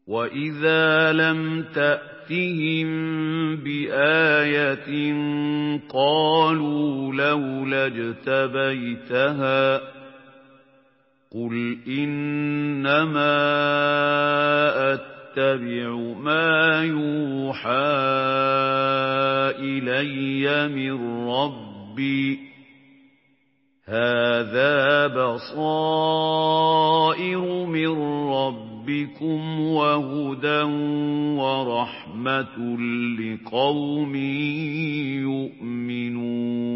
وَإِذَا لَمْ تَأْتِهِم بِآيَةٍ قَالُوا لَوْلَا اجْتَبَيْتَهَا ۚ قُلْ إِنَّمَا أَتَّبِعُ مَا يُوحَىٰ إِلَيَّ مِن رَّبِّي ۚ هَٰذَا بَصَائِرُ مِن رَّبِّكُمْ وَهُدًى وَرَحْمَةٌ لِّقَوْمٍ يُؤْمِنُونَ